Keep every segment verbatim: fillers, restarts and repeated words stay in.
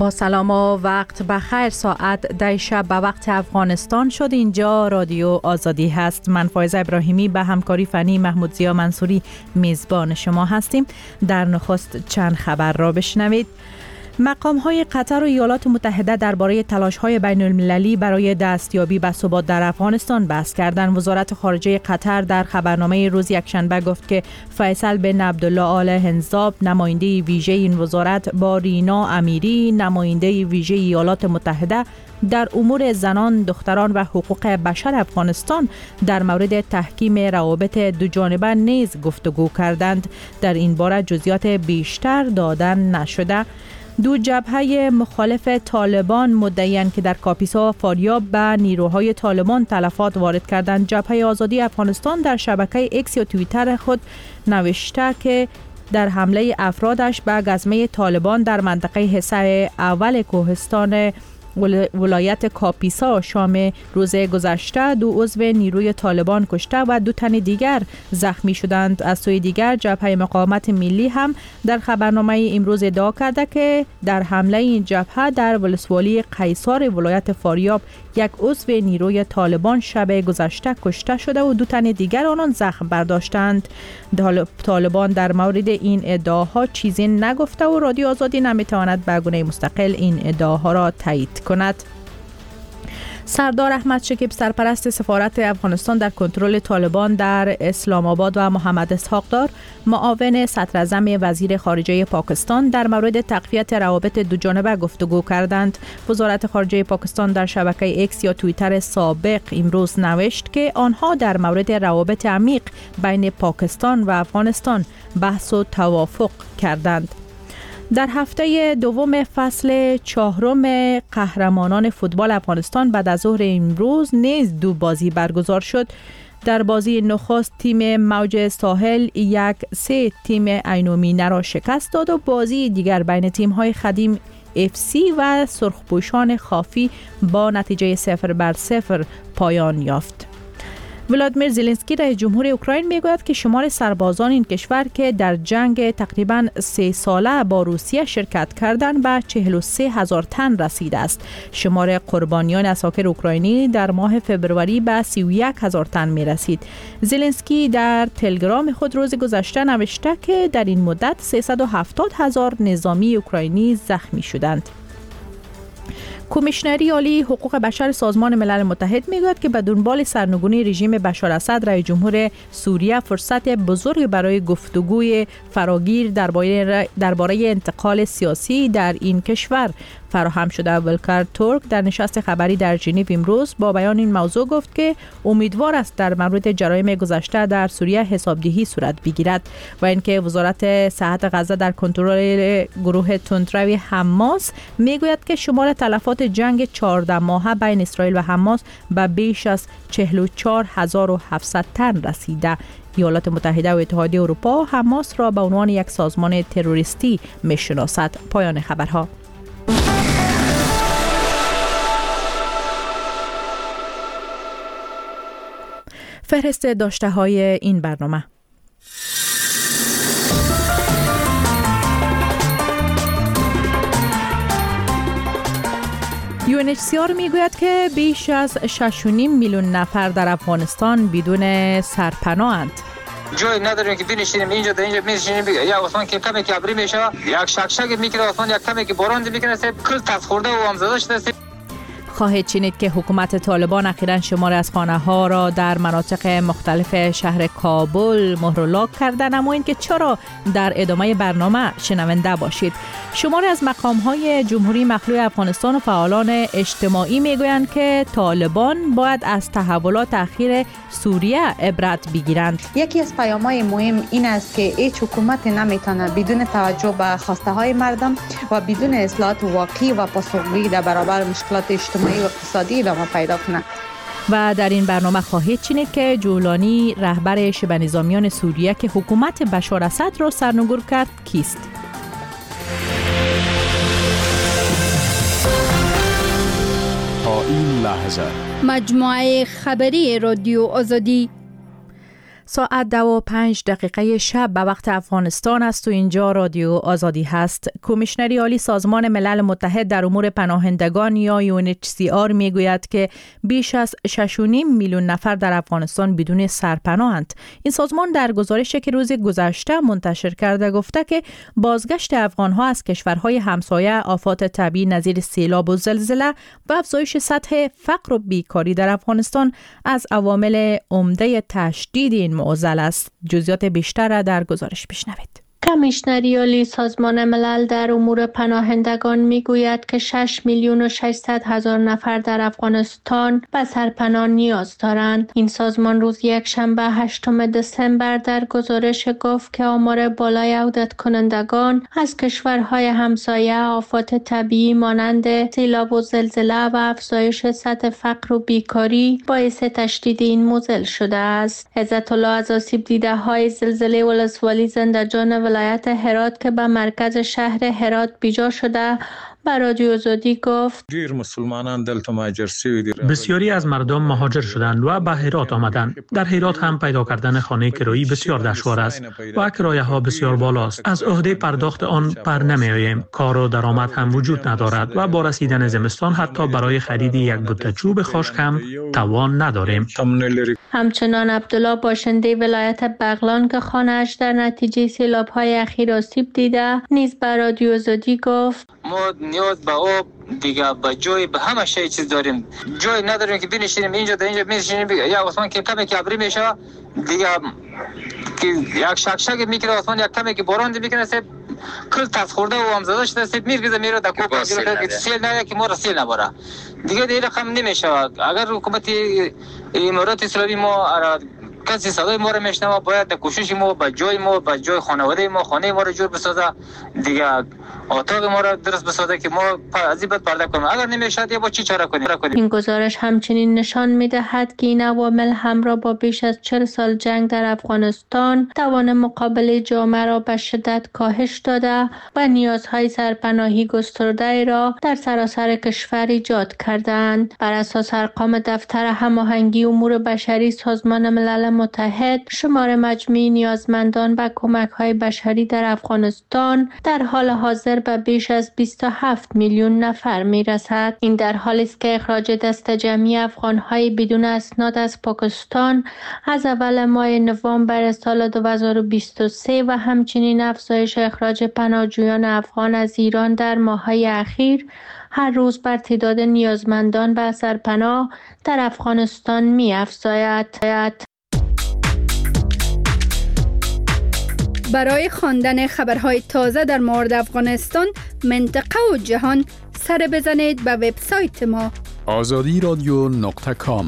با سلام و وقت بخیر. ساعت ده شب به وقت افغانستان شد. اینجا رادیو آزادی هست. من فایزه ابراهیمی به همکاری فنی محمود زیا منصوری میزبان شما هستیم. در نخست چند خبر را بشنوید. مقام‌های قطر و ایالات متحده درباره تلاش‌های بین‌المللی برای دستیابی به ثبات در افغانستان بحث کردند. وزارت خارجه قطر در خبرنامه روز یکشنبه گفت که فیصل بن عبدالله آل هنزاب، نماینده ویژه این وزارت، با رینا امیری، نماینده ویژه ایالات متحده در امور زنان، دختران و حقوق بشر افغانستان در مورد تحکیم روابط دوجانبه نیز گفتگو کردند. در این باره جزئیات بیشتر دادن نشده. دو جبهه مخالف طالبان مدعی‌اند که در کاپیسا و فاریاب به نیروهای طالبان تلفات وارد کردند. جبهه آزادی افغانستان در شبکه ایکس یا توییتر خود نوشته که در حمله افرادش به گزمه طالبان در منطقه حصار اول کوهستان ولایت کاپیسا شام روز گذشته دو عضو نیروی طالبان کشته و دو تن دیگر زخمی شدند. از سوی دیگر جبهه مقاومت ملی هم در خبرنامه امروز ادعا کرده که در حمله این جبهه در ولسوالی قیصار ولایت فاریاب یک عضو نیروی طالبان شب گذشته کشته شده و دو تن دیگر آنان زخم برداشتند. طالبان در مورد این ادعاها چیزی نگفته و رادیو آزادی نمیتواند به گونه مستقل این ادعاها را تایید کند. سردار احمد شکیب سرپرست سفارت افغانستان در کنترل طالبان در اسلام آباد و محمد اسحاق دار معاون صدراعظم وزیر خارجه پاکستان در مورد تقویت روابط دوجانبه گفتگو کردند. وزارت خارجه پاکستان در شبکه ایکس یا توییتر سابق امروز نوشت که آنها در مورد روابط عمیق بین پاکستان و افغانستان بحث و توافق کردند. در هفته دوم فصل چهارم قهرمانان فوتبال افغانستان بعد از ظهر امروز نیز دو بازی برگزار شد. در بازی نخست تیم موج ساحل یک سه تیم عینومینه را شکست داد و بازی دیگر بین تیم‌های خدیم اف سی و سرخپوشان خافی با نتیجه صفر بر صفر پایان یافت. ولادیمیر زلنسکی رئیس جمهور اوکراین میگوید که شمار سربازان این کشور که در جنگ تقریباً سه ساله با روسیه شرکت کردند به چهل و سه هزار تن رسیده است. شمار قربانیان عساکر اوکراینی در ماه فبروری به سی و یک هزار تن می رسید. زلنسکی در تلگرام خود روز گذشته نوشته که در این مدت سیصد و هفتاد هزار نظامی اوکراینی زخمی شدند. کمیشنری عالی حقوق بشر سازمان ملل متحد میگوید که به دنبال سرنگونی رژیم بشار اسد رئیس جمهور سوریه فرصت بزرگ برای گفتگوی فراگیر درباره درباره انتقال سیاسی در این کشور فراهم شده. ولکر تورک در نشست خبری در ژنو امروز با بیان این موضوع گفت که امیدوار است در مورد جرایم گذشته در سوریه حسابدهی صورت بگیرد و اینکه وزارت صحت غزه در کنترل گروه تندروی حماس میگوید که شمار تلفات جنگ چهارده ماهه بین اسرائیل و حماس به بیش از چهل و چهار هزار و هفتصد تن رسیده. ایالات متحده و اتحادیه اروپا حماس را به عنوان یک سازمان تروریستی میشناسد. پایان خبرها. فهرست داشته های این برنامه. یو ان اچ سی آر میگوید که بیش از شش و نیم میلیون نفر در افغانستان بدون سرپناهند. جای نداریم که بنشینیم اینجا در اینجا بنشینیم یا آسمان که کمی که ابری میشه یک شکشک میکنه آسمان یک کمی که باران میکنه کل تاس خورده و امزاده شده. خواهید شنید که حکومت طالبان اخیراً شمار از خانه‌ها را در مناطق مختلف شهر کابل مهر و لاک کردند، اما این که چرا در ادامه برنامه شنونده باشید. شماری از مقام‌های جمهوری مخلوع افغانستان و فعالان اجتماعی میگویند که طالبان باید از تحولات اخیر سوریه عبرت بگیرند. یکی از پیام‌های مهم این است که هیچ حکومت نمیتونه بدون توجه به خواسته‌های مردم و بدون اصلاحات واقعی و پاسخگویی در برابر مشکلات اجتماعی و اقتصادی ادامه پیدا کنند. و در این برنامه خواهید شنید که جولانی رهبر شبه نظامیان سوریه که حکومت بشار اسد را سرنگون کرد کیست؟ تا این لحظه مجموعه خبری رادیو آزادی. ساعت دو و پنج دقیقه شب به وقت افغانستان است و اینجا رادیو آزادی هست. کمیشنری عالی سازمان ملل متحد در امور پناهندگان یا یو ان اچ سی آر میگوید که بیش از شش و نیم میلیون نفر در افغانستان بدون سرپناهند. این سازمان در گزارشی که روز گذشته منتشر کرده گفته که بازگشت افغانها از کشورهای همسایه، آفات طبیعی نظیر سیلاب و زلزله و افزایش سطح فقر و بیکاری در افغانستان از عوامل عمده تشدید این معضل است. جزئیات بیشتر را در گزارش بشنوید. کمیشنری عالی سازمان ملل در امور پناهندگان میگوید که شش میلیون و ششصد هزار نفر در افغانستان به سرپناه نیاز دارند. این سازمان روز یک شنبه هشتم دسامبر در گزارش گفت که آمار بالای عودت کنندگان از کشورهای همسایه، آفات طبیعی مانند سیلاب و زلزله و افزایش سطح فقر و بیکاری باعث تشدید این معضل شده است. عزت الله از آسیب دیده های زلزله ولسوالی زنده‌جان ولایت هرات که به مرکز شهر هرات بیجا شده به رادیو آزادی گفت بسیاری از مردم مهاجر شدند و به هرات آمدند. در هرات هم پیدا کردن خانه کرایی بسیار دشوار است و کرایه ها بسیار بالاست. از عهده پرداخت آن پر نمی آییم. کار و درآمد هم وجود ندارد و با رسیدن زمستان حتی برای خرید یک بوته چوب خشک هم توان نداریم. همچنان عبدالله باشنده ولایت بغلان که خانه‌اش در نتیجه سیلاب‌های اخیر آسیب دیده نیز به رادیو آزادی گفت ما نیاز به آب دیگه به جای به همه شی چیز داریم. جای نداریم که بنشینیم اینجا در اینجا میشینیم. یا آسمان که کمی که ابری میشه دیگه که یک شکشک میکنه آسمان، یک کمی که باران میکنه سه کل تاس خورده و هم زده شده سه میرگزه میره در کوپا گرفته که سیل نه که ما را سیل نبره دیگه دیگه رقم نمیشه. اگر حکومت امارات اسلامی ما کسی صدای ما را میشنوه باید در کوشش ما به جای ما به جای خانواده ما خانه ما را جور بسازه دیگه اتاق ما را درست بسازه که ما از این بعد پرده کنیم. اگر نمیشه یا با چی چاره کنیم. این گزارش همچنین نشان میدهد که این عوامل همراه با بیش از چهل سال جنگ در افغانستان توان مقابله جامعه را به شدت کاهش داده و نیازهای سرپناهی گسترده را در سراسر کشور ایجاد کردند. بر اساس ارقام دفتر هماهنگی امور بشری سازمان ملل متحد، شمار مجموعی نیازمندان به کمک‌های بشری در افغانستان در حال حاضر به بیش از بیست و هفت میلیون نفر میرسد. این در حالی است که اخراج دست جمعی افغان‌های بدون اسناد از پاکستان از اول ماه نوامبر سال دو هزار و بیست و سه و همچنین افزایش اخراج پناهجویان افغان از ایران در ماه‌های اخیر هر روز بر تعداد نیازمندان به سرپناه در افغانستان می‌افزاید. برای خواندن خبرهای تازه در مورد افغانستان، منطقه و جهان سر بزنید به وبسایت ما آزادی رادیو نقطه کام.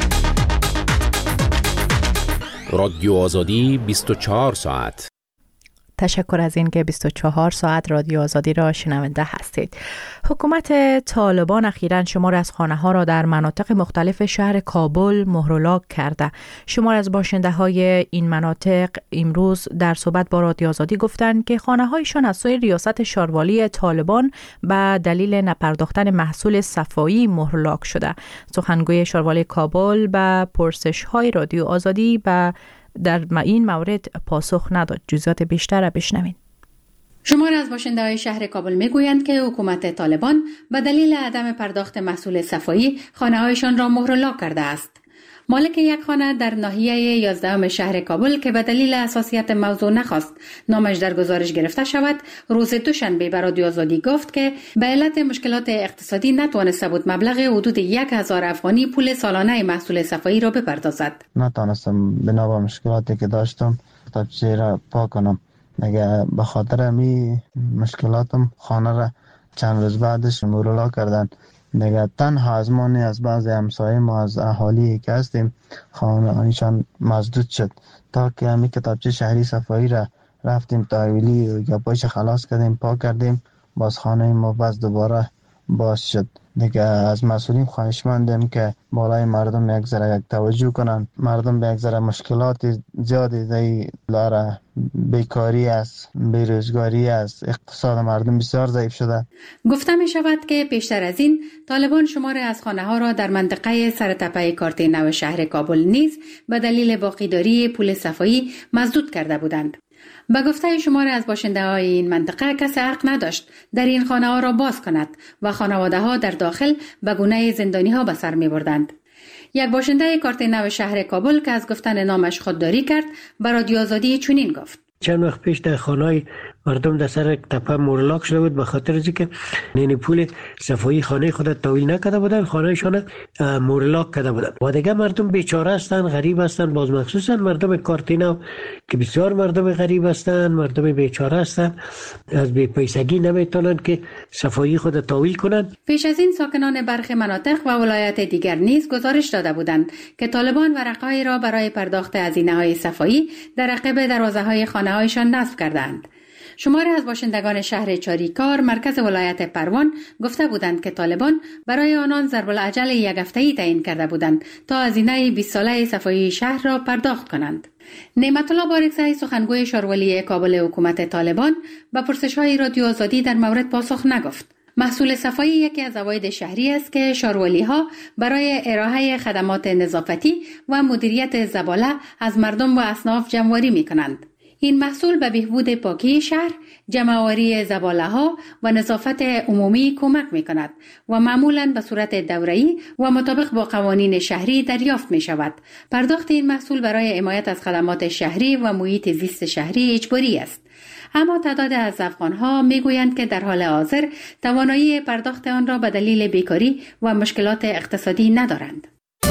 رادیو آزادی بیست و چهار ساعت. تشکر از این که بیست و چهار ساعت رادیو آزادی را شنونده هستید. حکومت طالبان اخیراً شمار از خانه‌ها را در مناطق مختلف شهر کابل مهر و لاک کرده. شمار از باشنده‌های این مناطق امروز در صحبت با رادیو آزادی گفتند که خانه‌هایشان از سوی ریاست شاروالی طالبان به دلیل نپرداختن محصول صفایی مهر و لاک شده. سخنگوی شاروالی کابل به پرسش‌های رادیو آزادی به در این مورد پاسخ نداد. جزئیات بیشتر را بشنوید. شمار از باشنده‌های شهر کابل میگویند که حکومت طالبان به دلیل عدم پرداخت محصول صفایی خانه‌هایشان را مهر و لاک کرده است. مالک یک خانه در ناحیه یازدهم شهر کابل که به دلیل حساسیت موضوع نخواست نامش در گزارش گرفته شود، روز دوشنبه به رادیو آزادی گفت که به علت مشکلات اقتصادی نتوانسته بود مبلغ حدود یک هزار افغانی پول سالانه محصول صفایی را بپردازد. نتوانستم بنا به مشکلاتی که داشتم کتابچه را پاک کنم. مگه به خاطر می مشکلاتم خانه را چند روز بعدش مهر و لاک کردن. دیگه تنها ازمانی از بعضی همسایه ما از اهالی که هستیم خانه آنشان مزدود شد تا که همی کتابچه شهری صفایی را رفتیم تحویلی و گپایش خلاص کردیم پاک کردیم. باز خانه ما باز دوباره باز شد. دیگه از مسئولین خواهشمندیم که بالای مردم یک ذره یک توجه کنن. مردم به یک ذره مشکلات زیادی داره، بیکاری است، بیروزگاری است، اقتصاد مردم بسیار ضعیف شده. گفته می شود که پیشتر از این طالبان شماری از خانه ها را در منطقه سرتپه کارت نو شهر کابل نیز به دلیل باقیداری پول صفایی مسدود کرده بودند. به گفته شماری از باشنده های این منطقه کسی حق نداشت در این خانه ها را باز کند و خانواده ها در داخل به گونه زندانی ها به سر می بردند. یک باشنده کارت نو شهر کابل که از گفتن نامش خودداری کرد به رادیو آزادی چنین گفت: چند وقت پیش در خانه‌های مردم در سر تپه مورلاک شده بود به خاطر اینکه نین پول صفایی خانه خود تحویل نکرده بودن، خانه‌شان مورلاک کرده بودن و دیگه مردم بیچاره هستند، غریب هستند. باز مخصوصا مردم کارتینو که بسیار مردم غریب هستند، مردم بیچاره هستند، از بی پیسگی نمیتونن که صفایی خود تحویل کنند. پیش از این ساکنان برخی مناطق و ولایات دیگر نیز گزارش داده بودند که طالبان ورقه‌ای را برای پرداخت هزینه‌های صفایی در عقب دروازه‌های خانه‌هایشان نصب کردند. شماری از باشندگان شهر چاریکار مرکز ولایت پروان گفته بودند که طالبان برای آنان ضرب العجل یک هفته‌ای تعیین کرده بودند تا هزینه بیست ساله صفایی شهر را پرداخت کنند. نعمت الله بارکزئی سخنگوی شارولی کابل حکومت طالبان به پرسش‌های رادیو آزادی در مورد پاسخ نگفت. محصول صفایی یکی از عواید شهری است که شاروالی‌ها برای ارائه خدمات نظافتی و مدیریت زباله از مردم و اصناف جمع‌آوری می‌کنند. این محصول به بهبود پاکی شهر، جمع‌آوری زباله‌ها و نظافت عمومی کمک می‌کند و معمولاً به صورت دوره‌ای و مطابق با قوانین شهری دریافت می‌شود. پرداخت این محصول برای حمایت از خدمات شهری و محیط زیست شهری اجباری است. اما تعداد از افغان‌ها می‌گویند که در حال حاضر توانایی پرداخت آن را به دلیل بیکاری و مشکلات اقتصادی ندارند.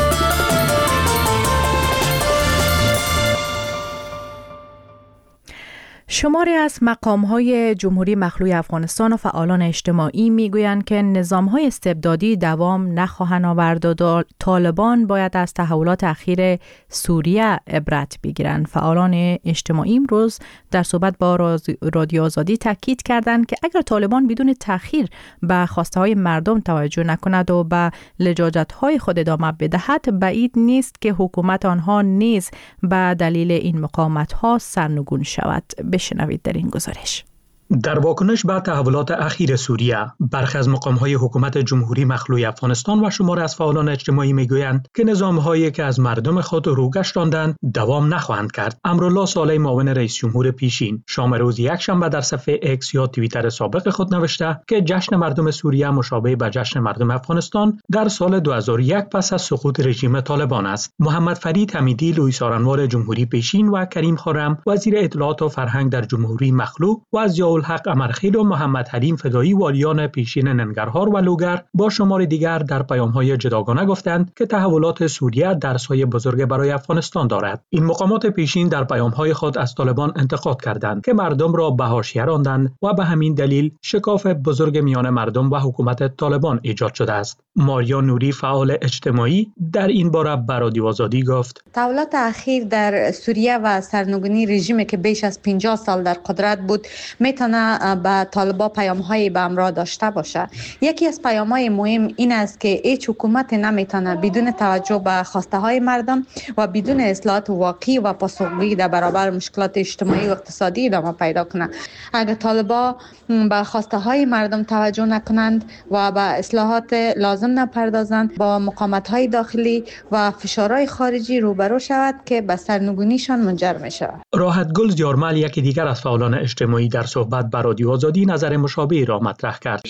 شماری از مقام‌های جمهوری مخلوع افغانستان و فعالان اجتماعی میگویند که نظام‌های استبدادی دوام نخواهند آورد و طالبان باید از تحولات اخیر سوریه عبرت بگیرند. فعالان اجتماعی امروز در صحبت با رادیو آزادی تاکید کردند که اگر طالبان بدون تأخیر به خواسته‌های مردم توجه نکند و به لجاجت‌های خود ادامه بدهد، بعید نیست که حکومت آنها نیز به دلیل این مقاومت‌ها سرنگون شود. بشنوید در این گزارش. در واکنش به تحولات اخیر سوریه، برخی از مقام‌های حکومت جمهوری مخلوع افغانستان و شماری از فعالان اجتماعی میگویند که نظام‌هایی که از مردم خود روگشتاندند دوام نخواهند کرد. امرالله صالح، معاون رئیس جمهور پیشین، شام روز یکشنبه در صفحه اکس یا توییتر سابق خود نوشته که جشن مردم سوریه مشابه به جشن مردم افغانستان در سال دو هزار و یک پس از سقوط رژیم طالبان است. محمد فرید حمیدی، لوئیس آرنوار جمهوری پیشین و کریم خرم، وزیر اطلاعات و فرهنگ در جمهوری مخلوع و از حق امرخیل و محمد حلیم فدایی، والیان پیشین ننگرهار و لوگر، با شمار دیگر در پیام‌های جداگانه گفتند که تحولات سوریه درس‌های بزرگ برای افغانستان دارد. این مقامات پیشین در پیام‌های خود از طالبان انتقاد کردند که مردم را به حاشیه راندند و به همین دلیل شکاف بزرگ میان مردم و حکومت طالبان ایجاد شده است. ماریا نوری، فعال اجتماعی، در این باره به رادیو آزادی گفت: تحولات اخیر در سوریه و سرنگونی رژیمی که بیش از پنجاه سال در قدرت بود میتونه به طالبا پیام‌های به همراه داشته باشه. یکی از پیام‌های مهم این است که هیچ حکومت نمیتونه بدون توجه به خواسته‌های مردم و بدون اصلاحات واقعی و پاسخگویی در برابر مشکلات اجتماعی و اقتصادی ادامه پیدا کنه. اگر طالبا به خواسته‌های مردم توجه نکنند و به اصلاحات لازم نپردازند، با مقاومت‌های داخلی و فشارهای خارجی روبرو شود که به سرنگونیشان منجر میشه. راحت گل زیارمل، یکی دیگر از فعالان اجتماعی، در صحبت با رادیو آزادی نظر مشابهی را مطرح کرد.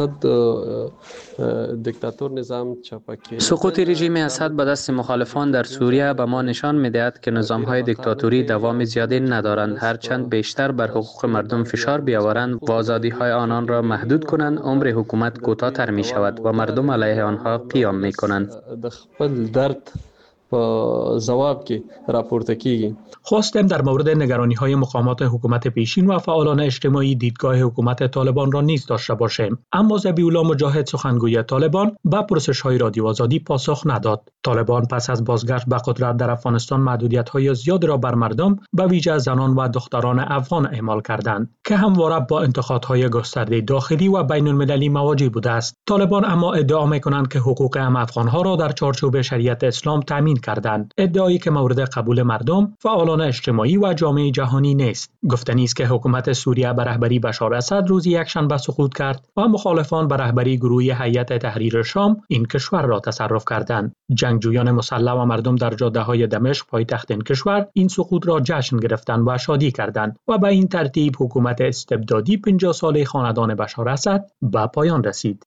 سقوط رژیم اسد به دست مخالفان در سوریه به ما نشان می‌دهد که نظام‌های دیکتاتوری دوام زیادی ندارند. هرچند بیشتر بر حقوق مردم فشار بیاورند و آزادی‌های آنان را محدود کنند، عمر حکومت کوتاه‌تر می‌شود و مردم علیه آنها قیام می‌کنند. په ځواب کې راپورته کیږي. خواستیم در مورد نگرانی‌های مقامات حکومت پیشین و فعالان اجتماعی دیدگاه حکومت طالبان را نیز داشته باشیم، اما ذبیح‌الله مجاهد سخنگوی طالبان به پرسش‌های رادیو آزادی پاسخ نداد. طالبان پس از بازگشت به قدرت در افغانستان محدودیت‌های زیاد را بر مردم به ویژه زنان و دختران افغان اعمال کردند که همواره با انتقادهای گسترده داخلی و بین‌المللی مواجه بوده است. طالبان اما ادعا می‌کنند که حقوق هم افغان‌ها را در چارچوب شریعت اسلام تامین کردند، ادعایی که مورد قبول مردم، فعالان اجتماعی و جامعه جهانی نیست. گفتنی است که حکومت سوریه به رهبری بشار اسد روز یکشنبه سقوط کرد و مخالفان به رهبری گروه هیئت تحریر شام این کشور را تصرف کردند. جنگجویان مسلح و مردم در جاده‌های دمشق پایتخت این کشور این سقوط را جشن گرفتند و شادی کردند و به این ترتیب حکومت استبدادی پنجاه ساله خاندان بشار اسد به پایان رسید.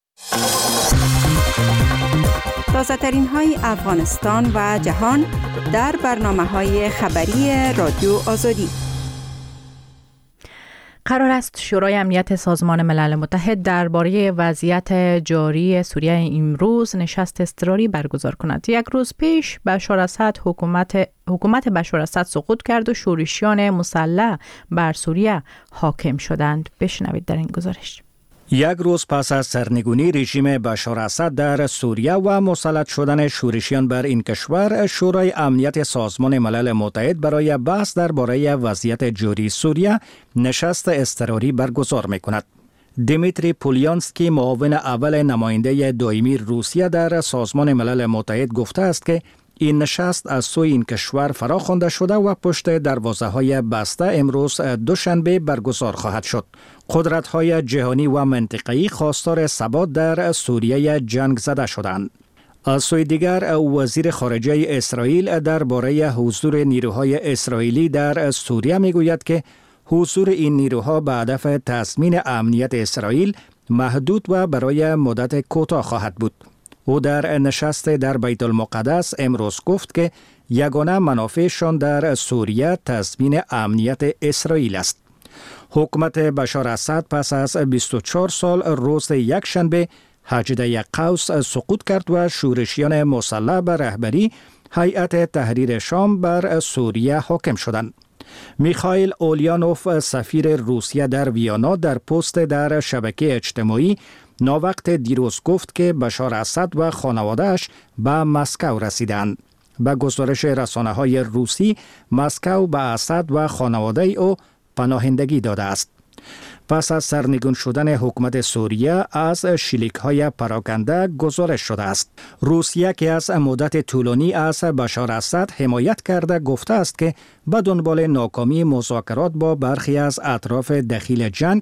تازه‌ترین های افغانستان و جهان در برنامه‌های خبری رادیو آزادی. قرار است شورای امنیت سازمان ملل متحد درباره وضعیت جاری سوریه امروز نشست اضطراری برگزار کند. یک روز پیش بشار اسد حکومت حکومت بشار اسد سقوط کرد و شورشیان مسلح بر سوریه حاکم شدند. بشنوید در این گزارش. یک روز پس از سرنگونی رژیم بشار اسد در سوریه و مسلط شدن شورشیان بر این کشور، شورای امنیت سازمان ملل متحد برای بحث درباره وضعیت جاری سوریه نشست اضطراری برگزار می‌کند. دیمیتری پولیانسکی، معاون اول نماینده دائمی روسیه در سازمان ملل متحد، گفته است که این نشست از سوی این کشور فرا خوانده شده و پشت دروازه‌های بسته امروز دوشنبه برگزار خواهد شد. قدرت‌های جهانی و منطقه‌ای خواستار ثبات در سوریه جنگ زده شدند. از سوی دیگر وزیر خارجه اسرائیل درباره حضور نیروهای اسرائیلی در سوریه میگوید که حضور این نیروها به هدف تضمین امنیت اسرائیل محدود و برای مدت کوتاه خواهد بود. او در نشست در بیت المقدس امروز گفت که یگانه منافعشان در سوریه تضمین امنیت اسرائیل است. حکومت بشار اسد پس از بیست و چهار سال روز یکشنبه هجده قوس سقوط کرد و شورشیان مسلح به رهبری هیئت تحریر شام بر سوریه حاکم شدند. میخائیل اولیانوف، سفیر روسیه در ویانا، در پست در شبکه اجتماعی ناوقت دیروز گفت که بشار اسد و خانواده‌اش به مسکو رسیدند. به گزارش رسانه‌های روسی، مسکو به اسد و خانواده او پناهندگی داده است. پس از سرنگون شدن حکومت سوریه از شلیک‌های پراکنده گزارش شده است. روسیه که از مدت طولانی از بشار اسد حمایت کرده گفته است که به دنبال ناکامی مذاکرات با برخی از اطراف دخیل جنگ،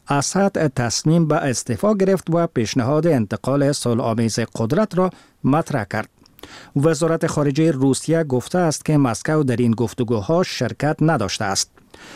اسد تصمیم به استعفا گرفت و پیشنهاد انتقال صلح‌آمیز قدرت را مطرح کرد. وزارت خارجه روسیه گفته است که مسکو در این گفتگوها شرکت نداشته است.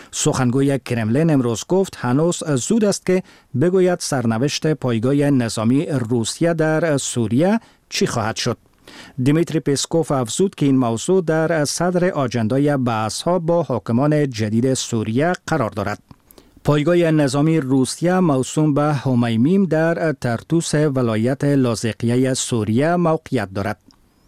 سخنگوی کرملین امروز گفت هنوز زود است که بگوید سرنوشت پایگاه نظامی روسیه در سوریه چی خواهد شد. دیمیتری پسکوف افزود که این موضوع در صدر آجندای بحث‌ها با حاکمان جدید سوریه قرار دارد. پایگاه نظامی روسیه موسوم به همیمیم در ترتوس ولایت لاذقیه سوریه موقعیت دارد.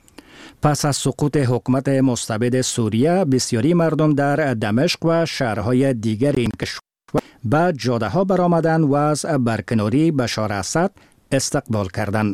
پس از سقوط حکومت مستبد سوریه، بسیاری مردم در دمشق و شهرهای دیگر این کشور به جاده ها برآمدند و از برکناری بشار اسد استقبال کردند.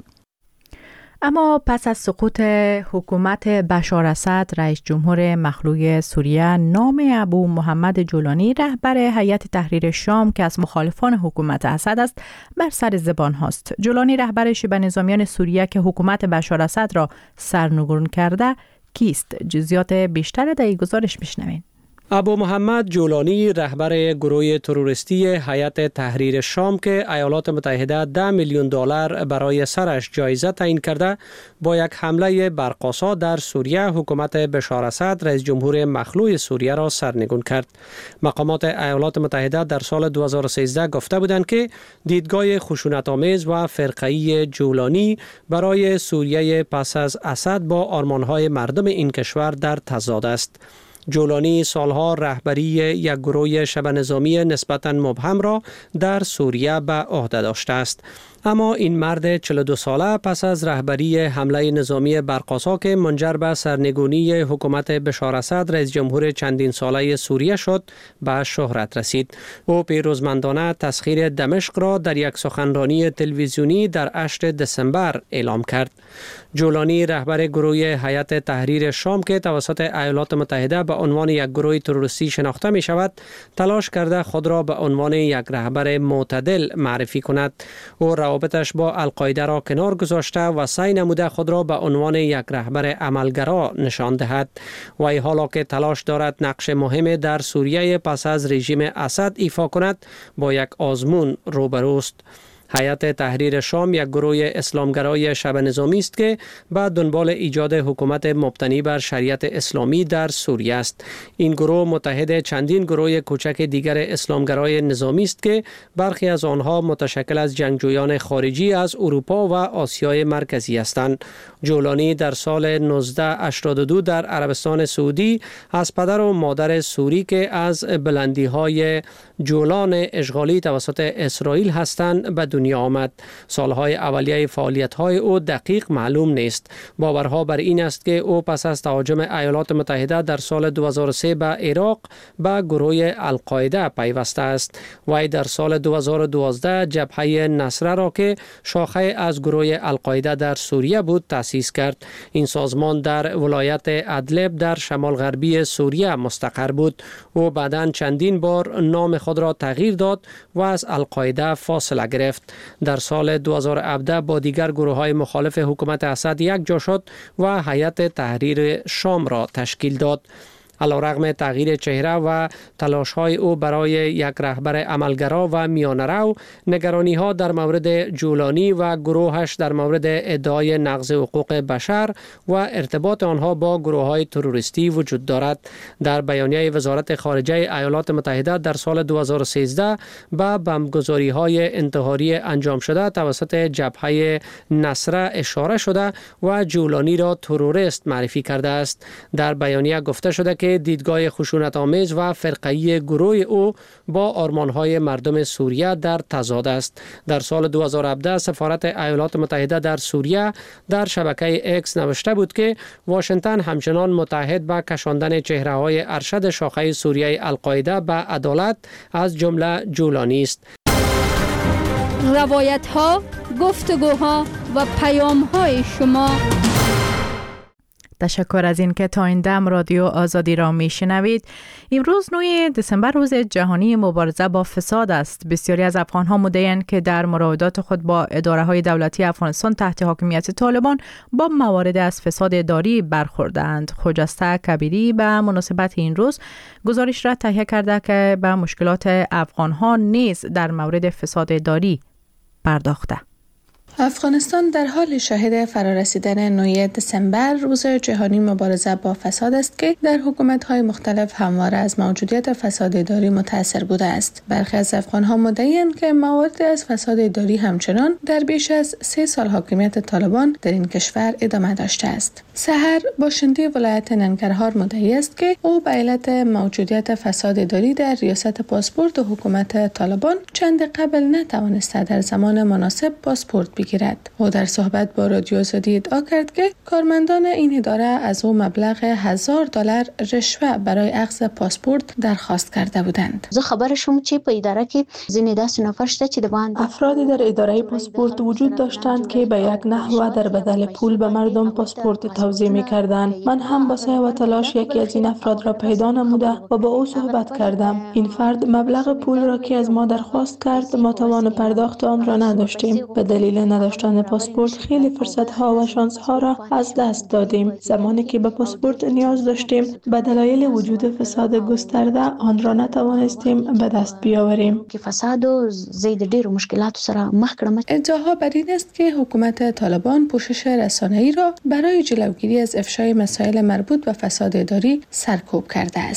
اما پس از سقوط حکومت بشار اسد، رئیس جمهور مخلوع سوریه نام ابو محمد جولانی، رهبر هیئت تحریر شام که از مخالفان حکومت اسد است، بر سر زبان هاست. جولانی رهبر شبه نظامیان سوریه که حکومت بشار اسد را سرنگون کرده کیست؟ جزئیات بیشتر در این گزارش بشنوید. ابو محمد جولانی رهبر گروه تروریستی هیئت تحریر شام که ایالات متحده ده میلیون دلار برای سرش جایزه تعیین کرده، با یک حمله برق‌آسا در سوریه حکومت بشار اسد، رئیس جمهور مخلوع سوریه را سرنگون کرد. مقامات ایالات متحده در سال دو هزار و سیزده گفته بودند که دیدگاه خشونت‌آمیز و فرقه‌ای جولانی برای سوریه پس از اسد با آرمان‌های مردم این کشور در تضاد است. جولانی سالها رهبری یک گروه شبه نظامی نسبتاً مبهم را در سوریه به عهده داشته است. اما این مرد چهل و دو ساله پس از رهبری حمله نظامی برقاسا که منجر به سرنگونی حکومت بشار اسد رئیس جمهور چندین ساله سوریه شد به شهرت رسید. او پیروزمندانه تسخیر دمشق را در یک سخنرانی تلویزیونی در هشتم دسامبر اعلام کرد. جولانی رهبر گروه هیئت تحریر شام که توسط ایالات متحده به عنوان یک گروه تروریستی شناخته می شود، تلاش کرده خود را به عنوان یک رهبر معتدل معرفی کند. او روابطش با القاعده را کنار گذاشته و سعی نموده خود را به عنوان یک رهبر عملگرا نشان دهد. وی حالا که تلاش دارد نقش مهم در سوریه پس از رژیم اسد ایفا کند، با یک آزمون روبروست. هیئت تحریر شام یک گروه اسلامگرای شبه نظامی است که به دنبال ایجاد حکومت مبتنی بر شریعت اسلامی در سوریه است. این گروه متحد چندین گروه کوچک دیگر اسلامگرای نظامی است که برخی از آنها متشکل از جنگجویان خارجی از اروپا و آسیای مرکزی هستند. جولانی در سال نوزده هشتاد و دو در عربستان سعودی از پدر و مادر سوری که از بلندی های جولان اشغالی توسط اسرائیل هستند به دنیا آمد. سالهای اولیه فعالیت‌های او دقیق معلوم نیست. باورها بر این است که او پس از تهاجم ایالات متحده در سال دو هزار و سه به عراق به گروه القاعده پیوسته است. وی در سال دو هزار و دوازده جبهه نصره را که شاخه از گروه القاعده در سوریه بود تأسیس کرد. این سازمان در ولایت ادلب در شمال غربی سوریه مستقر بود. او بعداً چندین بار نام خود را تغییر داد و از القاعده فاصله گرفت. در سال دو هزار و هفده با دیگر گروه‌های مخالف حکومت اسد یک جا شد و هیئت تحریر شام را تشکیل داد. علیرغم تغییر چهره و تلاش‌های او برای یک رهبر عملگرا و میانه‌رو، نگرانی‌ها در مورد جولانی و گروهش در مورد ادعای نقض حقوق بشر و ارتباط آنها با گروه‌های تروریستی وجود دارد. در بیانیه وزارت خارجه ایالات متحده در سال دو هزار و سیزده به بمبگذاری‌های انتحاری انجام شده توسط جبهه نصره اشاره شده و جولانی را تروریست معرفی کرده است. در بیانیه گفته شده که دیدگاه خشونت‌آمیز و فرقه‌ای گروه او با آرمان‌های مردم سوریه در تضاد است. در سال دو هزار و هفده سفارت ایالات متحده در سوریه در شبکه اکس نوشته بود که واشنگتن همچنان متحد به کشاندن چهره‌های ارشد شاخه سوریه القاعده به عدالت از جمله جولانی است. روایت‌ها، گفتگوها و پیام‌های شما. تشکر از این که تا این دم رادیو آزادی را می شنوید. امروز نهم دسامبر روز جهانی مبارزه با فساد است. بسیاری از افغان ها مدعی‌اند که در مراودات خود با اداره های دولتی افغانستان تحت حاکمیت طالبان با موارد از فساد اداری برخوردند. خجسته کبیری به مناسبت این روز گزارش را تهیه کرده که به مشکلات افغان ها نیز در مورد فساد اداری پرداخته. افغانستان در حال شاهد فرارسیدن نهم دسامبر روز جهانی مبارزه با فساد است که در حکومت‌های مختلف همواره از موجودیت فساد اداری متأثر بوده است. برخی از افغان‌ها مدعی‌اند که موارد از فساد اداری همچنان در بیش از سه سال حاکمیت طالبان در این کشور ادامه داشته است. سحر باشنده ولایت ننگرهار مدعی است که او به علت موجودیت فساد اداری در ریاست پاسپورت و حکومت طالبان چند قبل نتوانسته در زمان مناسب پاسپورت بگیرد. او در صحبت با رادیو آزادی ادعا کرد که کارمندان این اداره از او مبلغ هزار دلار رشوه برای اخذ پاسپورت درخواست کرده بودند. زه خبرشم چې په اداره کې ځینې داسې نفر شته چې د باندې افرادی در اداره پاسپورت وجود داشتند که به یک نحو در بدل پول به مردم پاسپورت توزیع می‌کردند. من هم با سعی و تلاش یکی از این افراد را پیدا نموده و با او صحبت کردم. این فرد مبلغ پول را که از ما درخواست کرد ما توان پرداخت آن را نداشتیم. به دلیل نداشتن پاسپورت خیلی فرصت‌ها و شانس‌ها را از دست دادیم. زمانی که به پاسپورت نیاز داشتیم به دلایل وجود فساد گسترده آن را نتوانستیم به دست بیاوریم. که فساد و زید ډیرو مشکلاتو سره مخ کړم. ادعاها بر این است که حکومت طالبان پوشش رسانه‌ای را برای جلوگیری از افشای مسائل مربوط به فساد اداری سرکوب کرده است.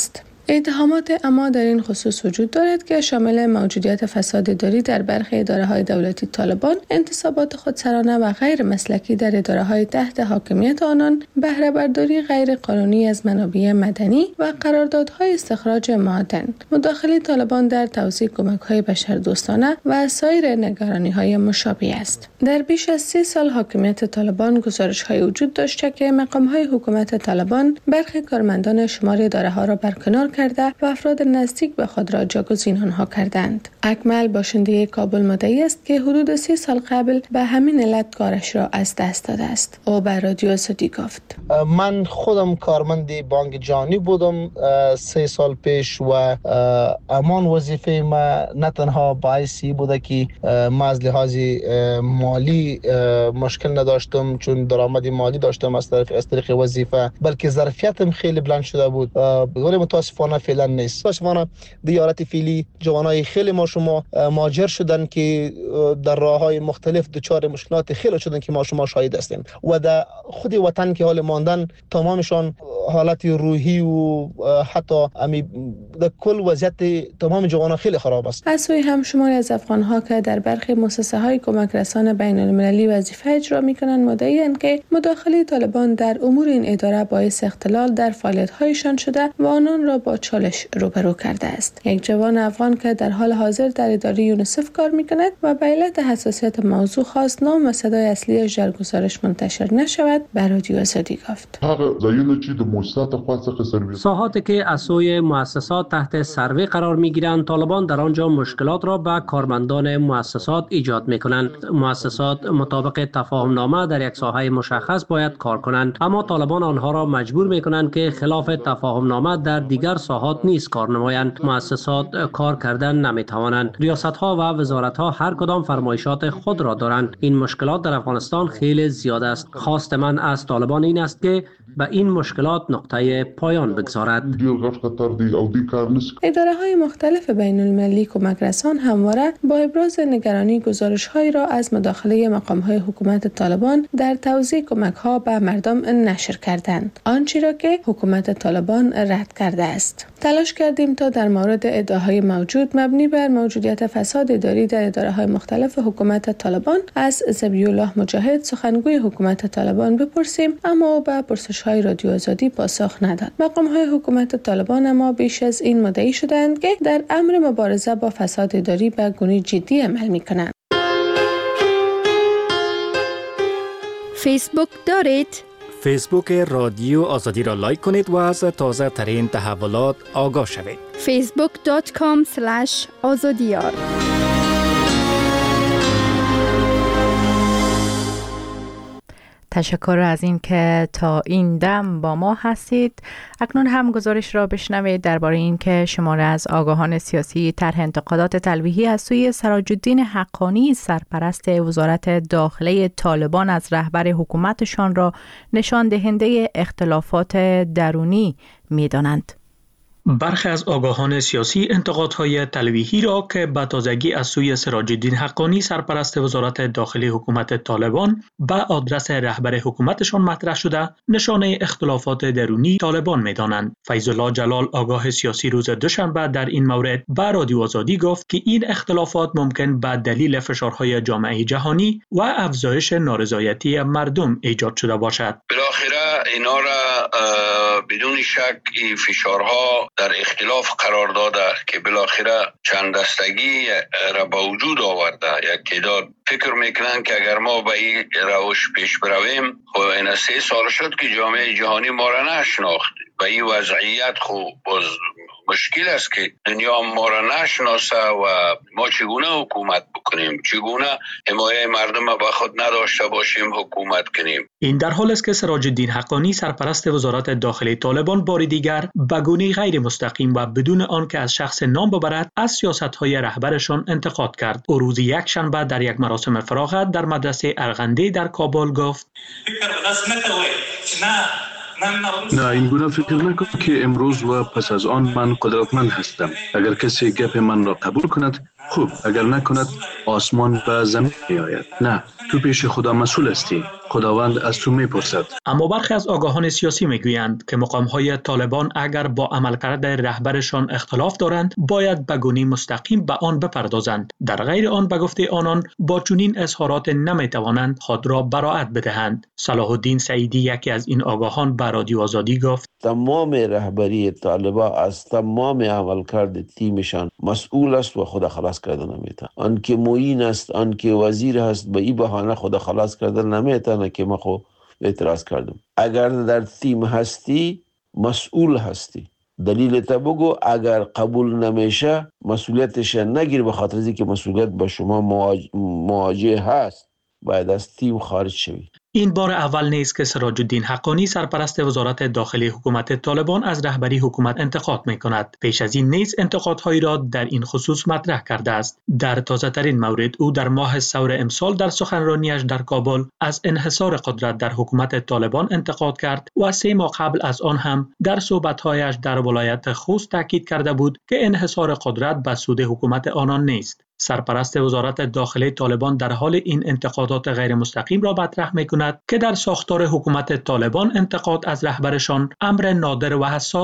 اتهامات اما در این خصوص وجود دارد که شامل موجودیت فساد اداری در برخی اداره‌های دولتی طالبان، انتصابات خودسرانه و غیر مسلکی در اداره‌های تحت حاکمیت آنان، بهره برداری غیر قانونی از منابع مدنی و قراردادهای استخراج معادن، مداخله طالبان در توزیع کمک‌های بشردوستانه و سایر نگرانی‌های مشابه است. در بیش از سی سال حاکمیت طالبان گزارش‌های وجود داشته که مقام‌های حکومت طالبان برخی کارمندان شمار اداره‌ها را برکنار کرده و افراد نزدیک به خود را جاگزین آنها کردند. اکمل باشنده کابل مدعی است که حدود سی سال قبل به همین علت کارش را از دست داده است. او به رادیو آزادی گفت: من خودم کارمند بانک جهانی بودم سه سال پیش و امان وظیفه ما نه تنها باعثی بوده که ما از لحاظ مالی مشکل نداشتم چون درآمد مالی داشتم از طرف از طریق وظیفه، بلکه ظرفیتم خیلی بلند شده بود. ولی متاسفانه فعلا نیست. متاسفانه دیارت فعلی جوانای خیلی ما شما مهاجر شدن که در راههای مختلف دچار مشکلات خیلی شدن که ما شما شاهد هستیم و در خود وطن که حال ماندن تمامشان حالت روحی و حتی امی در کل وضعیت تمام جوانان خیلی خراب است. از سوی هم شماری از افغان‌ها که در برخی مؤسسه‌های کمک رسان بین‌المللی وظیفه اجرا می‌کنند مدعی‌اند که مداخله طالبان در امور این اداره باعث اختلال در فعالیت‌هایشان شده و آنان را با چالش روبرو کرده است. یک جوان افغان که در حال حاضر در اداره یونیسف کار می‌کند و به علت حساسیت موضوع خواست نام و صدای اصلی در گزارش منتشر نشود، به رادیو آزادی گفت: ساحاتی که از سوی مؤسسات تحت سروی قرار می‌گیرند، طالبان در آنجا مشکلات را به کارمندان مؤسسات ایجاد می‌کنند. مؤسسات مطابق تفاهم نامه در یک ساحه مشخص باید کار کنند، اما طالبان آنها را مجبور می‌کنند که خلاف تفاهم نامه در دیگر ساحات نیز کار نمایند. مؤسسات کار کردن نمی‌توانند. ریاست‌ها و وزارت‌ها هر کدام فرمایشات خود را دارند. این مشکلات در افغانستان خیلی زیاد است. خواست من از طالبان این است که به این مشکلات نقطه پایان بگذارد. اداره‌های مختلف بین‌المللی کمک رسان همواره با ابراز نگرانی گزارش‌هایی را از مداخله مقام‌های حکومت طالبان در توزیع کمک‌ها به مردم نشر کردند، آنچه را که حکومت طالبان رد کرده است. تلاش کردیم تا در مورد ادعاهای موجود مبنی بر موجودیت فساد اداری در اداره‌های مختلف حکومت طالبان از ذبیح‌الله مجاهد، سخنگوی حکومت طالبان، بپرسیم، اما به پرسش‌های رادیو آزادی پاسخ نداد. مقام‌های حکومت طالبان اما بیش از این مدعی شدند که در امر مبارزه با فساد اداری به گونه جدی عمل می‌کنند. فیسبوک دارید؟ فیسبوک رادیو آزادی را لایک کنید و از تازه ترین تحولات آگاه شوید. فیسبوک دات کام اسلش آزادیار. تشکر از این که تا این دم با ما هستید. اکنون هم گزارش را بشنوید درباره این که شماره از آگاهان سیاسی طرح انتقادات تلویحی از سوی سراج الدین حقانی، سرپرست وزارت داخله طالبان، از رهبر حکومتشان را نشان دهنده اختلافات درونی می‌دانند. برخی از آگاهان سیاسی انتقادهای تلویحی را که به تازگی از سوی سراج الدین حقانی، سرپرست وزارت داخلی حکومت طالبان، به آدرس رهبر حکومتشان مطرح شده نشانه اختلافات درونی طالبان می‌دانند. فیض الله جلال، آگاه سیاسی، روز دوشنبه در این مورد به رادیو آزادی گفت که این اختلافات ممکن به دلیل فشارهای جامعه جهانی و افزایش نارضایتی مردم ایجاد شده باشد. بالاخره اینا را بدون شک این فشارها در اختلاف قرار داده که بالاخره چند دستگی را به وجود آورده. یک تعداد فکر میکنن که اگر ما به این روش پیش برویم، خب این سه سال شد که جامعه جهانی ما را نشناخت. به این وضعیت خب باز مشکل است که دنیا ما را نشناسه و ما چگونه حکومت بکنیم، چگونه حمایه مردم به خود نداشته باشیم حکومت کنیم. این در حال است که سراج الدین حقانی، سرپرست وزارت داخلی طالبان، بار دیگر به گونه غیر مستقیم و بدون آنکه از شخص نام ببرد از سیاست‌های رهبرشان انتقاد کرد. او روز یک شنبه در یک مراسم فراغت در مدرسه ارغنده در کابل گفت: نه، این گونه فکر نکن که امروز و پس از آن من قدرتمند هستم. اگر کسی گپ من را قبول کند خوب، اگر نکند آسمان به زمین می آید. نه، تو پیش خدا مسئول هستی. خداوند از تو میپرسد. اما برخی از آگاهان سیاسی میگویند که مقام‌های طالبان اگر با عملکرد رهبرشان اختلاف دارند باید به گونه مستقیم به آن بپردازند. در غیر آن به گفته آنان با چنین اظهارات نمیتوانند خود را براءت بدهند. صلاح الدین سعیدی یکی از این آگاهان به رادیو آزادی گفت تمام رهبری طالبان از تمام عملکرد تیمشان مسئول است و خود خلاص کردن نمیتونه. آن که معین است، آن که وزیر هست، به این بهانه خود خلاص کردن نمیتونه که ما خو اعتراض کردم. اگر در تیم هستی مسئول هستی. دلیل تا بگو، اگر قبول نمیشه مسئولیتش نگیر، به خاطر اینکه مسئولیت با شما مواجه هست باید از تیم خارج شوی. این بار اول نیست که سراج الدین حقانی سرپرست وزارت داخلی حکومت طالبان از رهبری حکومت انتقاد می کند. پیش از این نیز انتقادهایی را در این خصوص مطرح کرده است. در تازه ترین مورد او در ماه سور امسال در سخنرانیش در کابل از انحصار قدرت در حکومت طالبان انتقاد کرد و سه ماه قبل از آن هم در صحبت‌هایش در ولایت خوست تاکید کرده بود که انحصار قدرت به سود حکومت آنان نیست. سرپرست وزارت داخلی طالبان در حال این انتقادات غیر مستقیم را مطرح می‌کند که در ساختار حکومت طالبان انتقاد از رهبرشان امر نادر و حساس